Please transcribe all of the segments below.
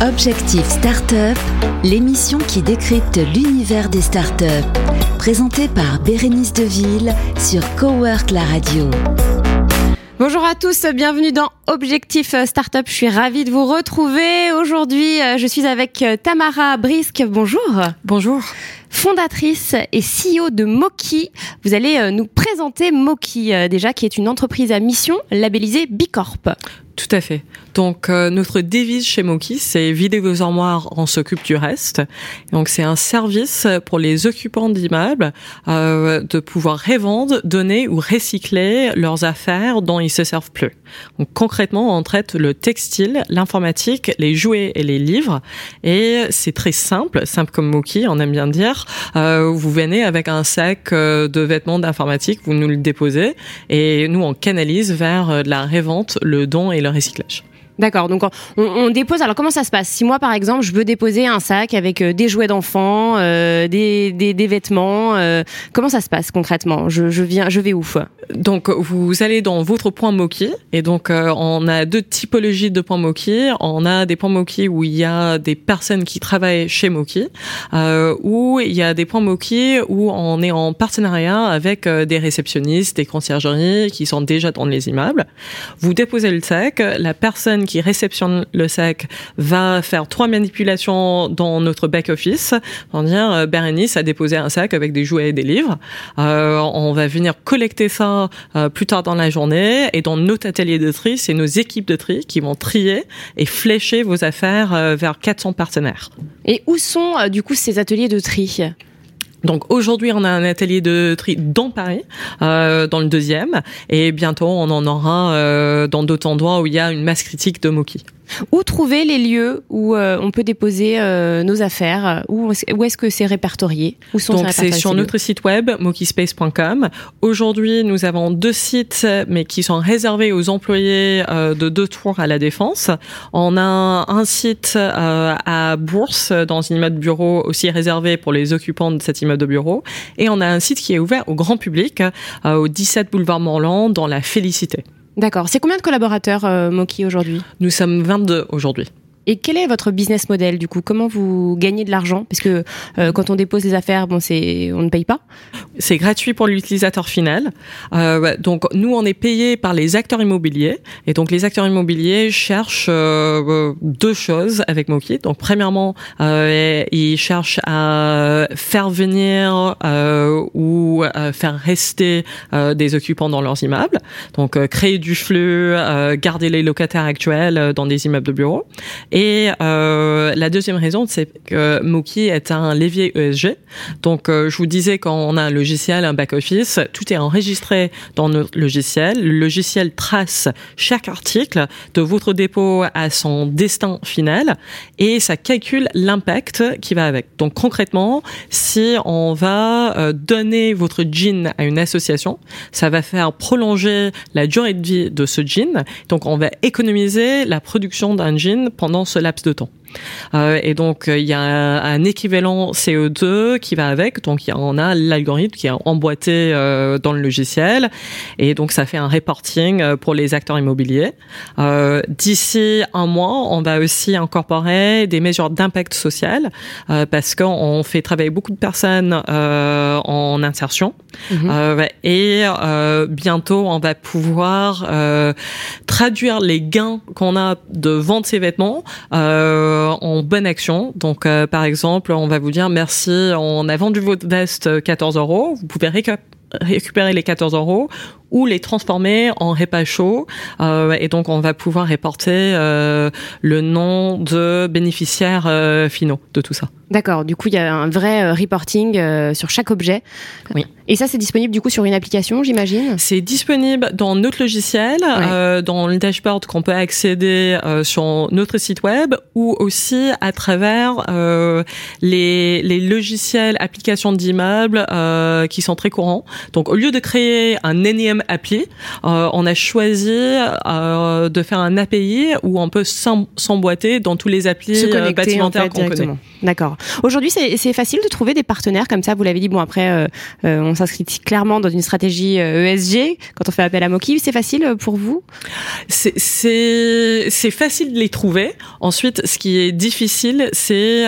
Objectif Startup, l'émission qui décrypte l'univers des startups. Présentée par Bérénice Deville sur Cowork la radio. Bonjour à tous, bienvenue dans Objectif Startup. Je suis ravie de vous retrouver. Aujourd'hui, je suis avec Tamara Brisk. Bonjour. Bonjour. Fondatrice et CEO de Moki. Vous allez nous présenter Moki, déjà, qui est une entreprise à mission labellisée B Corp. Tout à fait. Donc, notre devise chez Moki, c'est « Videz vos armoires, on s'occupe du reste ». Donc, c'est un service pour les occupants d'immeubles de pouvoir revendre, donner ou recycler leurs affaires dont ils se servent plus. Donc, concrètement, on traite le textile, l'informatique, les jouets et les livres. Et c'est très simple comme Moki, on aime bien dire. Vous venez avec un sac de vêtements d'informatique, vous nous le déposez et nous, on canalise vers la revente, le don et le recyclage. D'accord, donc on dépose. Alors comment ça se passe ? Si moi par exemple je veux déposer un sac avec des jouets d'enfants, des vêtements, comment ça se passe concrètement ? Je vais où ? Donc vous allez dans votre point Moki et donc on a deux typologies de points Moki. On a des points Moki où il y a des personnes qui travaillent chez Moki, où il y a des points Moki où on est en partenariat avec des réceptionnistes, des conciergeries qui sont déjà dans les immeubles. Vous déposez le sac, la personne qui réceptionne le sac va faire 3 manipulations dans notre back-office. On va dire, Bérénice a déposé un sac avec des jouets et des livres. On va venir collecter ça plus tard dans la journée et dans notre atelier de tri, c'est nos équipes de tri qui vont trier et flécher vos affaires vers 400 partenaires. Et où sont du coup ces ateliers de tri ? Donc aujourd'hui, on a un atelier de tri dans Paris, dans le 2e, et bientôt on en aura dans d'autres endroits où il y a une masse critique de Moki. Où trouver les lieux où on peut déposer nos affaires ? Où est-ce que c'est répertorié ? Où sont Donc c'est sur notre site web mokispace.com. Aujourd'hui, nous avons 2 sites, mais qui sont réservés aux employés de 2 tours à la Défense. On a un site à Bourse, dans un immeuble de bureau aussi réservé pour les occupants de cet immeuble de bureau. Et on a un site qui est ouvert au grand public, au 17 boulevard Morland, dans la Félicité. D'accord. C'est combien de collaborateurs Moki aujourd'hui ? Nous sommes 22 aujourd'hui. Et quel est votre business model du coup ? Comment vous gagnez de l'argent ? Parce que quand on dépose les affaires, on ne paye pas. C'est gratuit pour l'utilisateur final. Donc nous, on est payé par les acteurs immobiliers. Et donc les acteurs immobiliers cherchent 2 choses avec Moki. Donc premièrement, ils cherchent à faire venir ou faire rester des occupants dans leurs immeubles. Donc créer du flux, garder les locataires actuels dans des immeubles de bureaux. Et la deuxième raison, c'est que Moki est un levier ESG. Donc, je vous disais, quand on a un logiciel, un back-office, tout est enregistré dans notre logiciel. Le logiciel trace chaque article de votre dépôt à son destin final et ça calcule l'impact qui va avec. Donc, concrètement, si on va donner votre jean à une association, ça va faire prolonger la durée de vie de ce jean. Donc, on va économiser la production d'un jean pendant ce laps de temps. Et donc il y a un équivalent CO2 qui va avec, donc on a l'algorithme qui est emboîté dans le logiciel et donc ça fait un reporting pour les acteurs immobiliers. D'ici un mois, on va aussi incorporer des mesures d'impact social parce qu'on fait travailler beaucoup de personnes en insertion et bientôt on va pouvoir traduire les gains qu'on a de vendre ces vêtements en bonne action. Donc, par exemple, on va vous dire merci, on a vendu votre veste 14 €, vous pouvez récupérer les 14 € ou les transformer en repas chaud. Et donc, on va pouvoir reporter le nom de bénéficiaires finaux de tout ça. D'accord. Du coup, il y a un vrai reporting sur chaque objet. Oui. Et ça, c'est disponible du coup sur une application, j'imagine ? C'est disponible dans notre logiciel, dans le dashboard qu'on peut accéder sur notre site web ou aussi à travers les logiciels, applications d'immeubles qui sont très courants. Donc, au lieu de créer un énième appli, on a choisi de faire un API où on peut s'emboîter dans tous les applis bâtimentaires qu'on connaît. D'accord. Aujourd'hui, c'est facile de trouver des partenaires comme ça. Vous l'avez dit. Bon, après, on s'inscrit clairement dans une stratégie ESG quand on fait appel à Moki. C'est facile pour vous? C'est facile de les trouver. Ensuite, ce qui est difficile, c'est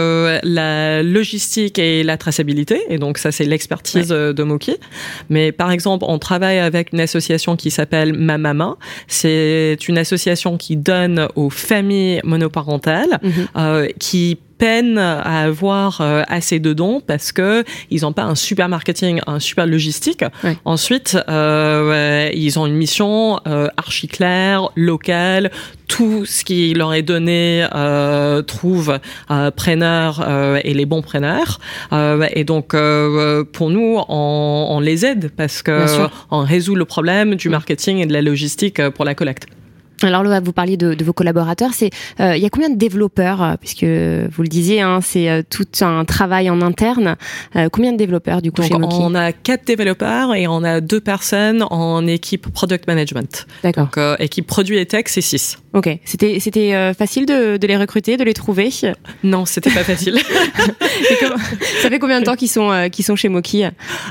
la logistique et la traçabilité. Et donc, ça, c'est l'expertise de Moki. Mais par exemple, on travaille avec une association qui s'appelle Mamama. C'est une association qui donne aux familles monoparentales qui peinent à avoir assez de dons parce que ils n'ont pas un super marketing, un super logistique. Ouais. Ensuite, ils ont une mission archi claire, locale. Tout ce qui leur est donné trouve preneurs et les bons preneurs. Et donc, pour nous, on les aide parce que on résout le problème du marketing et de la logistique pour la collecte. Alors là, vous parliez de vos collaborateurs. Il y a combien de développeurs, puisque vous le disiez, c'est tout un travail en interne. Combien de développeurs du coup chez Moki? On a 4 développeurs et on a 2 personnes en équipe product management. D'accord. Donc équipe produit et tech, c'est 6. Ok. C'était facile de les recruter, de les trouver? Non, c'était pas facile. Ça fait combien de temps qu'ils sont chez Moki?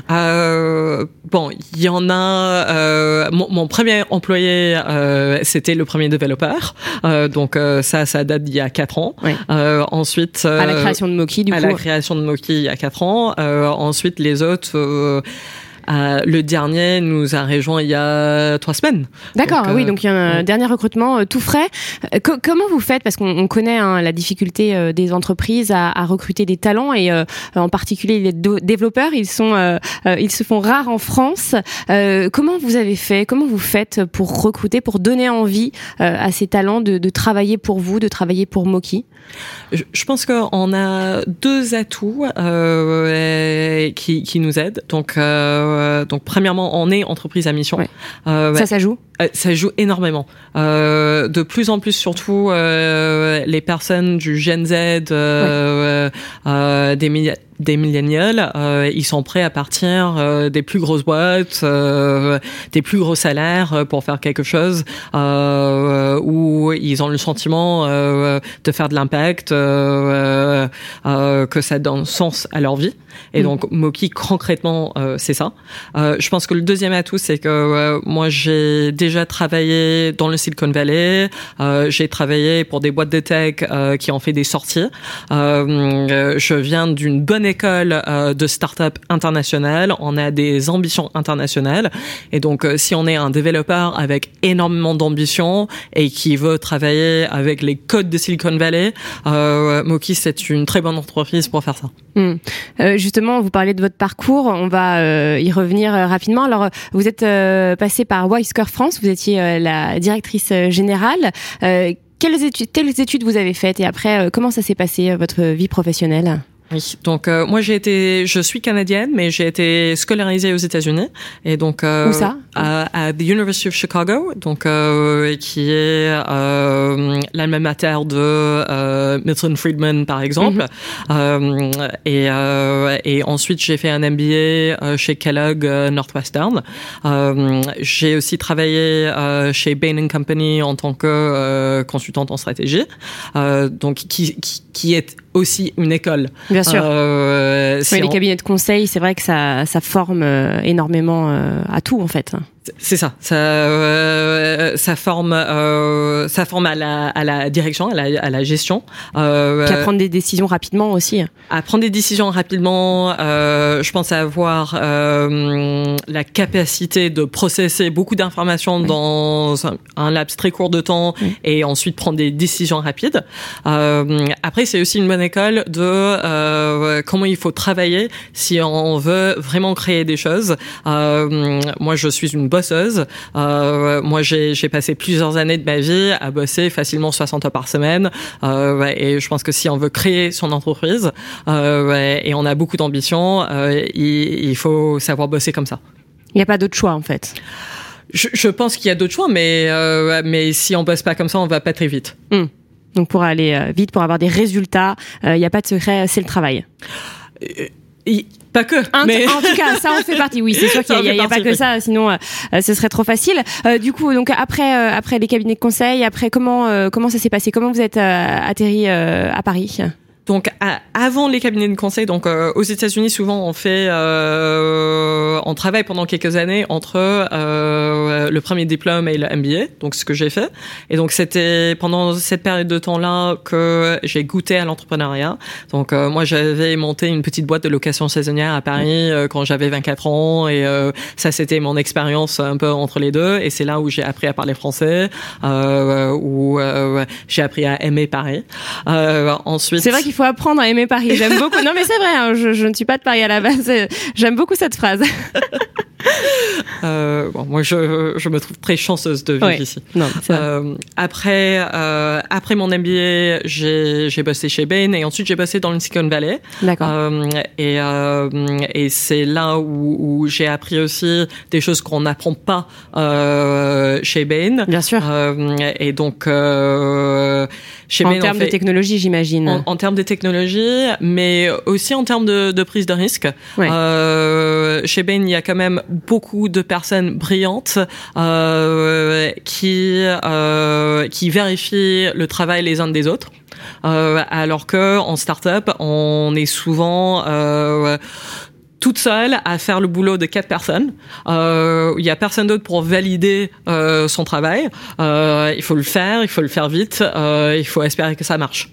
Bon, il y en a. Mon premier employé, c'était le premier développeur. Donc ça date d'il y a 4 ans. Oui. Ensuite, à la création de Moki, du coup. À la création de Moki il y a 4 ans. Ensuite, les autres. Le dernier nous a rejoint il y a 3 semaines. D'accord, oui, donc il y a un dernier recrutement tout frais. Comment vous faites, parce qu'on connaît la difficulté des entreprises à recruter des talents et en particulier les développeurs, ils se font rares en France. Comment vous avez fait, comment vous faites pour recruter, pour donner envie à ces talents de travailler pour vous, de travailler pour Moki? Je pense qu'on a 2 atouts qui nous aident. Donc premièrement, on est entreprise à mission. Ouais. Ça joue? Ça joue énormément. De plus en plus, surtout les personnes du Gen Z, des millennials, ils sont prêts à partir des plus grosses boîtes, des plus gros salaires pour faire quelque chose où ils ont le sentiment de faire de l'impact, que ça donne sens à leur vie. Et donc Moki, concrètement, c'est ça. Je pense que le deuxième atout, c'est que moi, j'ai déjà travaillé dans le Silicon Valley. J'ai travaillé pour des boîtes de tech qui ont fait des sorties. Je viens d'une bonne école de start-up internationale. On a des ambitions internationales. Et donc, si on est un développeur avec énormément d'ambition et qui veut travailler avec les codes de Silicon Valley, Moki, c'est une très bonne entreprise pour faire ça. Justement, vous parlez de votre parcours. On va y revenir rapidement. Alors, vous êtes passé par Wisecore France. Vous étiez la directrice générale. Quelles études vous avez faites et après, comment ça s'est passé, votre vie professionnelle? Oui, donc moi je suis canadienne, mais j'ai été scolarisée aux États-Unis et donc où ça? À the University of Chicago, donc qui est l'alma mater de Milton Friedman par exemple, et ensuite j'ai fait un MBA chez Kellogg Northwestern. J'ai aussi travaillé chez Bain & Company en tant que consultante en stratégie, donc qui est aussi une école. Bien sûr. Les cabinets de conseil, c'est vrai que ça forme énormément à tout en fait. C'est ça. Ça forme à la direction, à la gestion. Puis à prendre des décisions rapidement aussi. À prendre des décisions rapidement. Je pense à avoir la capacité de processer beaucoup d'informations dans un laps très court de temps et ensuite prendre des décisions rapides. Après, c'est aussi une bonne école de comment il faut travailler si on veut vraiment créer des choses. Moi, je suis une bosseuse. Moi, j'ai passé plusieurs années de ma vie à bosser facilement 60 heures par semaine. Et je pense que si on veut créer son entreprise et on a beaucoup d'ambition, il faut savoir bosser comme ça. Il n'y a pas d'autre choix, en fait. Je pense qu'il y a d'autres choix, mais si on bosse pas comme ça, on va pas très vite. Donc pour aller vite, pour avoir des résultats, il n'y a pas de secret, c'est le travail. Pas que. Mais en tout cas, ça en fait partie. Oui, c'est sûr qu'il n'y a pas que ça, sinon ce serait trop facile. Du coup, donc après les cabinets de conseil, après comment ça s'est passé? Comment vous êtes atterri à Paris? Donc avant les cabinets de conseil, donc aux États-Unis souvent on travaille pendant quelques années entre le premier diplôme et le MBA, donc ce que j'ai fait. Et donc c'était pendant cette période de temps-là que j'ai goûté à l'entrepreneuriat. Donc moi j'avais monté une petite boîte de location saisonnière à Paris quand j'avais 24 ans et ça c'était mon expérience un peu entre les deux. Et c'est là où j'ai appris à parler français, où j'ai appris à aimer Paris. Ensuite, c'est vrai qu'il faut apprendre à aimer Paris. J'aime beaucoup. Non, mais c'est vrai. Hein, je ne suis pas de Paris à la base. J'aime beaucoup cette phrase. Moi, je me trouve très chanceuse de vivre ici. Non, après mon MBA, j'ai bossé chez Bain et ensuite j'ai bossé dans le Silicon Valley. D'accord. Et c'est là où j'ai appris aussi des choses qu'on n'apprend pas chez Bain. Bien sûr. Et donc chez en Bain, termes de technologie, j'imagine. En termes de technologie, mais aussi en termes de prise de risque. Ouais. Chez Bain, il y a quand même beaucoup de personnes brillantes qui vérifient le travail les uns des autres, alors que en start-up, on est souvent toute seule à faire le boulot de 4 personnes. Il y a personne d'autre pour valider son travail. Il faut le faire vite. Il faut espérer que ça marche.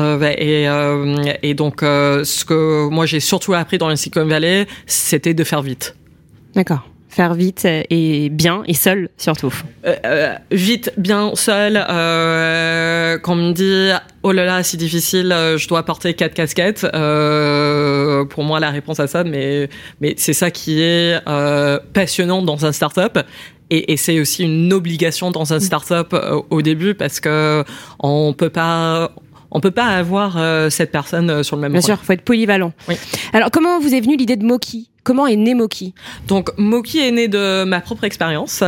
Et donc, ce que moi j'ai surtout appris dans le Silicon Valley, c'était de faire vite. D'accord. Faire vite et bien et seul surtout. Vite, bien, seul. Quand on me dit oh là là, c'est difficile, je dois porter 4 casquettes. Pour moi, la réponse à ça, mais c'est ça qui est passionnant dans un start-up. Et c'est aussi une obligation dans un start-up au début parce que on peut pas avoir cette personne sur le même Bien rôle. sûr, faut être polyvalent. Oui. Alors, comment vous est venue l'idée de Moki ? Comment est né Moki ? Donc Moki est né de ma propre expérience.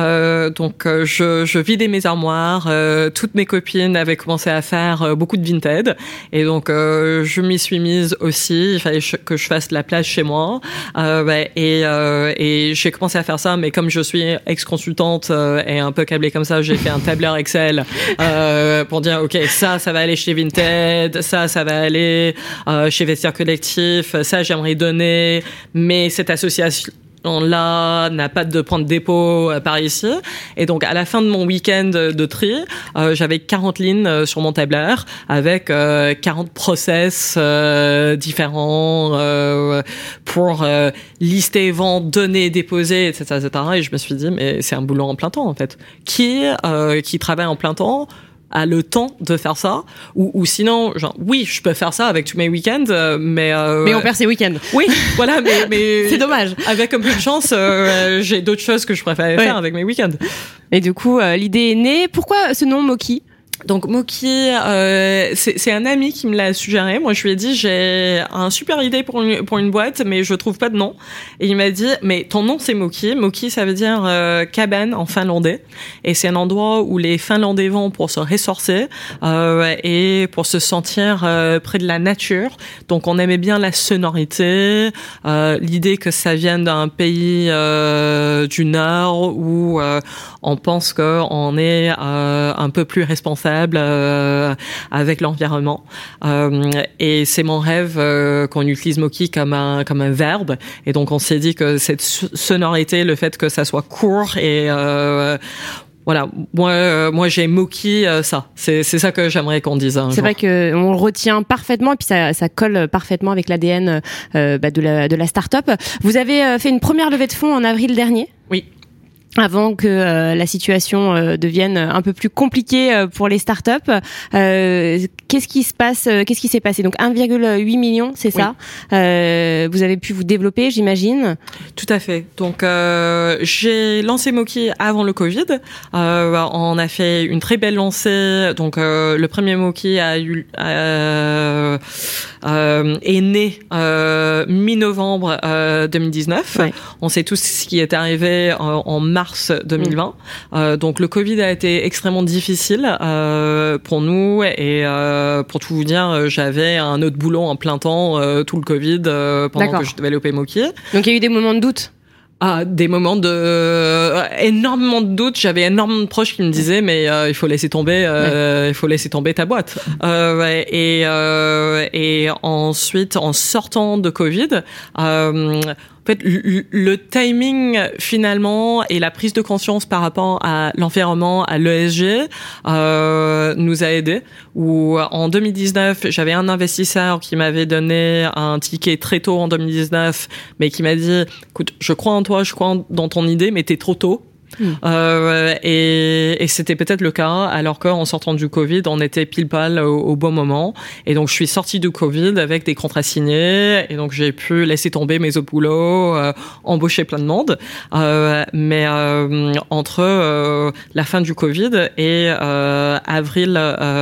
Je vidais mes armoires. Toutes mes copines avaient commencé à faire beaucoup de Vinted, et donc je m'y suis mise aussi. Il fallait que je fasse de la place chez moi, et j'ai commencé à faire ça. Mais comme je suis ex-consultante et un peu câblée comme ça, j'ai fait un tableur Excel pour dire ok, ça va aller chez Vinted, ça va aller chez Vestiaire Collectif, ça j'aimerais donner. Mais cette association-là n'a pas de point de dépôt par ici. Et donc, à la fin de mon week-end de tri, j'avais 40 lignes sur mon tableur avec 40 process différents pour lister, vendre, donner, déposer, etc., etc. Et je me suis dit, mais c'est un boulot en plein temps, en fait. Qui travaille en plein temps a le temps de faire ça, ou sinon, genre, oui, je peux faire ça avec tous mes week-ends, mais on perd ses week-ends. Oui, voilà, mais c'est dommage. Avec un peu de chance, j'ai d'autres choses que je préfère faire avec mes week-ends. Et du coup, l'idée est née. Pourquoi ce nom Moki ? Donc Moki, c'est un ami qui me l'a suggéré. Moi, je lui ai dit j'ai un super idée pour une boîte, mais je trouve pas de nom. Et il m'a dit mais ton nom c'est Moki. Moki, ça veut dire cabane en finlandais, et c'est un endroit où les Finlandais vont pour se ressourcer et pour se sentir près de la nature. Donc on aimait bien la sonorité, l'idée que ça vienne d'un pays du Nord où on pense qu'on est un peu plus responsable avec l'environnement, et c'est mon rêve qu'on utilise Moki comme un verbe, et donc on s'est dit que cette sonorité, le fait que ça soit court et voilà, moi j'ai Moki ça. C'est ça que j'aimerais qu'on dise. C'est vrai que on le retient parfaitement, et puis ça colle parfaitement avec l'ADN de la start-up. Vous avez fait une première levée de fonds en avril dernier. Oui. Avant que la situation devienne un peu plus compliquée pour les startups. Qu'est-ce qui se passe ? Qu'est-ce qui s'est passé ? Donc 1,8 million, c'est ça ? Vous avez pu vous développer, j'imagine ? Tout à fait. Donc j'ai lancé Moki avant le Covid. On a fait une très belle lancée. Donc le premier Moki est né mi-novembre 2019. Ouais. On sait tous ce qui est arrivé en mars 2020. Donc le Covid a été extrêmement difficile pour nous, et pour tout vous dire, j'avais un autre boulot en plein temps tout le Covid pendant que je développais Moki. Donc il y a eu des moments de doute. Des moments énormément de doutes. J'avais énormément de proches qui me disaient mais il faut laisser tomber, il faut laisser tomber ta boîte. Et ensuite, en sortant de Covid, en fait, le timing finalement et la prise de conscience par rapport à l'environnement, à l'ESG, nous a aidés. Où en 2019, j'avais un investisseur qui m'avait donné un ticket très tôt en 2019, mais qui m'a dit, écoute, je crois en toi, je crois dans ton idée, mais t'es trop tôt. Et c'était peut-être le cas, alors qu'en sortant du Covid, on était pile poil au bon moment. Et donc, je suis sortie du Covid avec des contrats signés, et donc j'ai pu laisser tomber mes autres boulots, embaucher plein de monde. Mais entre la fin du Covid et avril,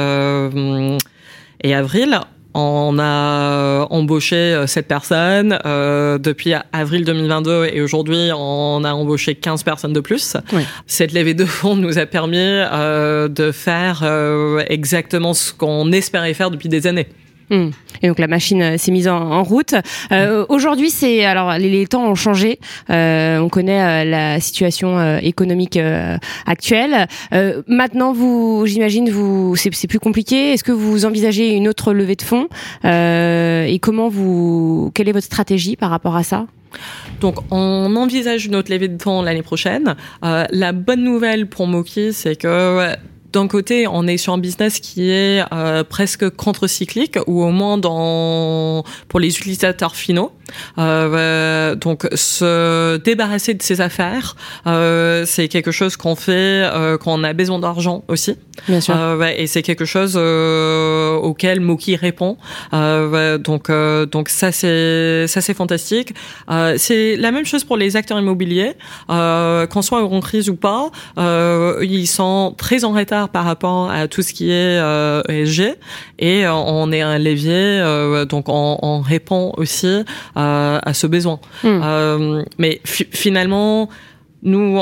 on a embauché 7 personnes depuis avril 2022 et aujourd'hui on a embauché 15 personnes de plus. Oui. Cette levée de fonds nous a permis de faire exactement ce qu'on espérait faire depuis des années. Et donc la machine s'est mise en route. Aujourd'hui, alors les temps ont changé. On connaît la situation économique actuelle. Maintenant, j'imagine, c'est plus compliqué. Est-ce que vous envisagez une autre levée de fonds et quelle est votre stratégie par rapport à ça? Donc, on envisage une autre levée de fonds l'année prochaine. La bonne nouvelle pour Moki, c'est que d'un côté, on est sur un business qui est presque contre-cyclique, ou au moins pour les utilisateurs finaux. Donc, se débarrasser de ses affaires, c'est quelque chose qu'on fait quand on a besoin d'argent aussi. Bien sûr. Et c'est quelque chose auquel Moki répond. Donc ça c'est fantastique. C'est la même chose pour les acteurs immobiliers. Qu'on soit en crise ou pas, ils sont très en retard par rapport à tout ce qui est ESG, et on est un levier, donc on répond aussi à ce besoin. Mais finalement, nous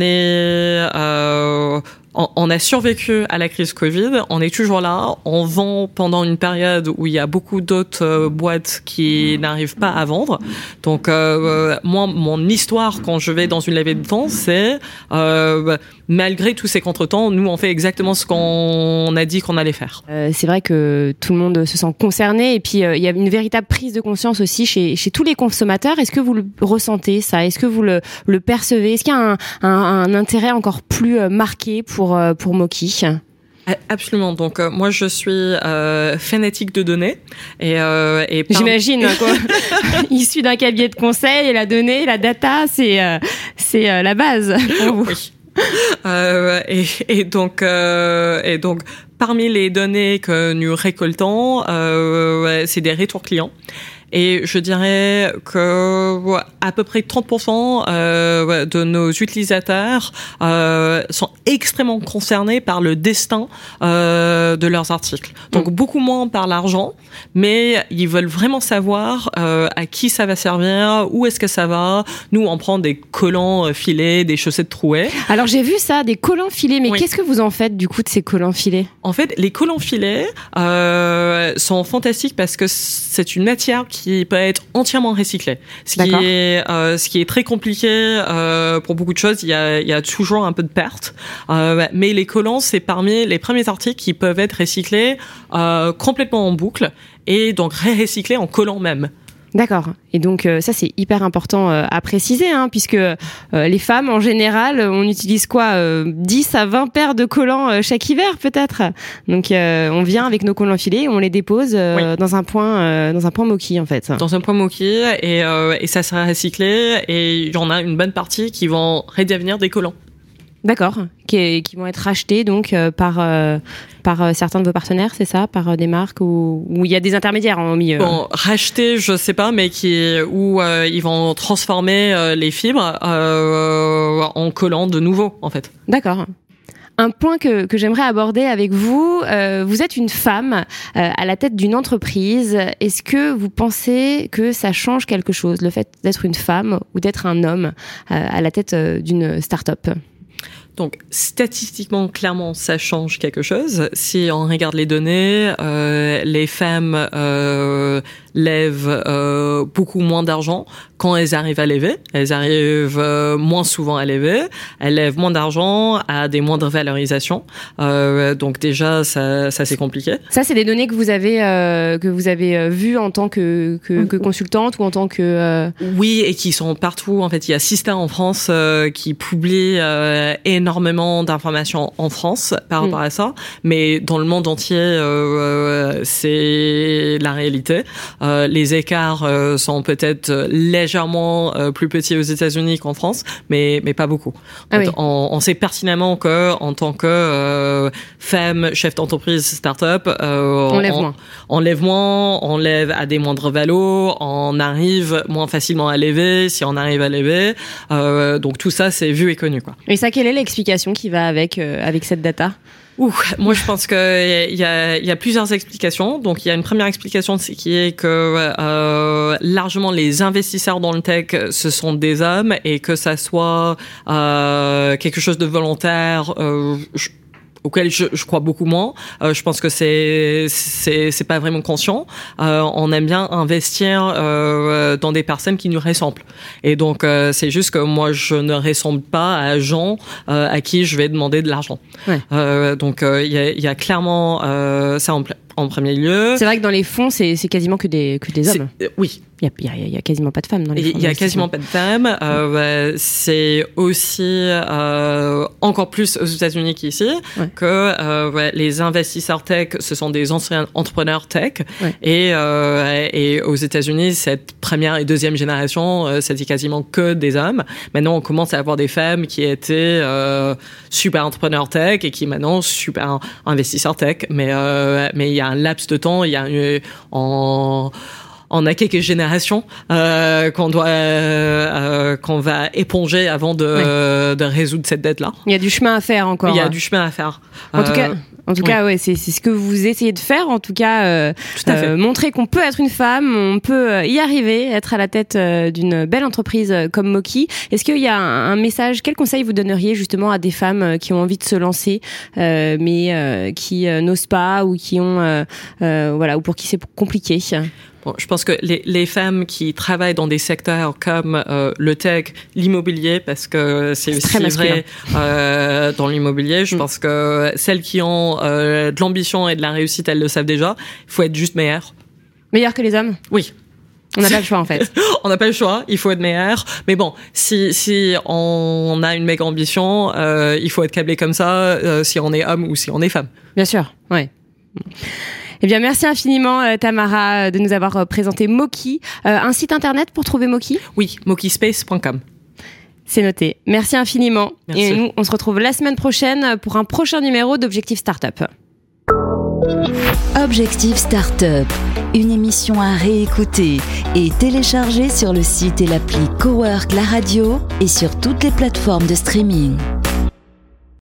on a survécu à la crise Covid, on est toujours là, on vend pendant une période où il y a beaucoup d'autres boîtes qui n'arrivent pas à vendre. Donc moi, mon histoire quand je vais dans une levée de fonds, c'est malgré tous ces contretemps, nous on fait exactement ce qu'on a dit qu'on allait faire. C'est vrai que tout le monde se sent concerné, et puis il y a une véritable prise de conscience aussi chez tous les consommateurs. Est-ce que vous le ressentez, ça? Est-ce que vous le percevez? Est-ce qu'il y a un intérêt encore plus marqué pour Moki? Absolument. Donc moi je suis fanatique de données et j'imagine quoi. Issu d'un cabinet de conseil, et la donnée, la data, c'est la base pour vous. Oui. Et donc parmi les données que nous récoltons, c'est des retours clients. Et je dirais que à peu près 30% de nos utilisateurs sont extrêmement concernés par le destin de leurs articles. Donc beaucoup moins par l'argent, mais ils veulent vraiment savoir à qui ça va servir, où est-ce que ça va. Nous, on prend des collants filés, des chaussettes trouées. Alors j'ai vu ça, des collants filés, mais qu'est-ce que vous en faites du coup de ces collants filés? En fait, les collants filés sont fantastiques parce que c'est une matière qui peut être entièrement recyclée. Ce qui est très compliqué pour beaucoup de choses. Il y a toujours un peu de perte. Mais les collants, c'est parmi les premiers articles qui peuvent être recyclés complètement en boucle, et donc recyclés en collant même. D'accord. Et donc ça c'est hyper important à préciser, puisque les femmes en général, on utilise 10 à 20 paires de collants chaque hiver peut-être. Donc on vient avec nos collants filés, on les dépose dans un point Moki en fait. Dans un point Moki, et ça sera recyclé, et il y en a une bonne partie qui vont redevenir des collants. D'accord, qui vont être rachetés donc par certains de vos partenaires, c'est ça, par des marques où il y a des intermédiaires au milieu. Bon, racheter, je sais pas, mais où ils vont transformer les fibres en collants de nouveau, en fait. D'accord. Un point que j'aimerais aborder avec vous, vous êtes une femme à la tête d'une entreprise. Est-ce que vous pensez que ça change quelque chose, le fait d'être une femme ou d'être un homme à la tête d'une start-up? Donc, statistiquement, clairement, ça change quelque chose. Si on regarde les données, les femmes lèvent beaucoup moins d'argent quand elles arrivent à lever. Elles arrivent moins souvent à lever. Elles lèvent moins d'argent à des moindres valorisations. Donc déjà, ça c'est compliqué. Ça, c'est des données que vous avez vues en tant que consultante ou en tant que... Oui, et qui sont partout. En fait, il y a Sista en France qui publie énormément d'informations en France par rapport à ça. Mais dans le monde entier, c'est la réalité. Les écarts sont peut-être légèrement plus petits aux États-Unis qu'en France, mais pas beaucoup. Ah oui. On sait pertinemment que en tant que femme chef d'entreprise start-up, on lève moins, on lève à des moindres valos, on arrive moins facilement à lever si on arrive à lever. Donc tout ça, c'est vu et connu, quoi. Et ça, quelle est l'explication qui va avec cette data? Moi, je pense que il y a plusieurs explications. Donc, il y a une première explication qui est que largement les investisseurs dans le tech, ce sont des hommes, et que ça soit quelque chose de volontaire, auquel je crois beaucoup moins. Je pense que c'est pas vraiment conscient. On aime bien investir dans des personnes qui nous ressemblent. Et donc c'est juste que moi je ne ressemble pas à gens à qui je vais demander de l'argent. Ouais. Donc il y a clairement ça en premier lieu. C'est vrai que dans les fonds, c'est quasiment que des hommes. Oui. Il y a quasiment pas de femmes dans les fonds. Il y a quasiment pas de femmes. C'est aussi encore plus aux États-Unis qu'ici, que les investisseurs tech, ce sont des anciens entrepreneurs tech. Ouais. Et aux États-Unis, cette première et deuxième génération, c'était quasiment que des hommes. Maintenant, on commence à avoir des femmes qui étaient super entrepreneurs tech et qui maintenant super investisseurs tech. Mais il y a un laps de temps, on a quelques générations qu'on va éponger avant de résoudre cette dette-là. Il y a du chemin à faire encore. Il y a du chemin à faire. En tout cas, ouais, c'est ce que vous essayez de faire. En tout cas, montrer qu'on peut être une femme, on peut y arriver, être à la tête d'une belle entreprise comme Moki. Est-ce qu'il y a un message, quel conseil vous donneriez justement à des femmes qui ont envie de se lancer, mais qui n'osent pas, ou qui ont, ou pour qui c'est compliqué? Bon, je pense que les femmes qui travaillent dans des secteurs comme le tech, l'immobilier, parce que c'est aussi vrai dans l'immobilier, je pense que celles qui ont de l'ambition et de la réussite, elles le savent déjà. Il faut être juste meilleur. Meilleur que les hommes? Oui. On n'a pas le choix, en fait. On n'a pas le choix, il faut être meilleur. Mais bon, si on a une méga ambition, il faut être câblé comme ça, si on est homme ou si on est femme. Bien sûr, ouais. Eh bien, merci infiniment, Tamara, de nous avoir présenté Moki. Un site internet pour trouver Moki? Oui, mokispace.com. C'est noté. Merci infiniment. Merci. Et nous, on se retrouve la semaine prochaine pour un prochain numéro d'Objectif Startup. Objectif Startup, une émission à réécouter et télécharger sur le site et l'appli Cowork La Radio et sur toutes les plateformes de streaming.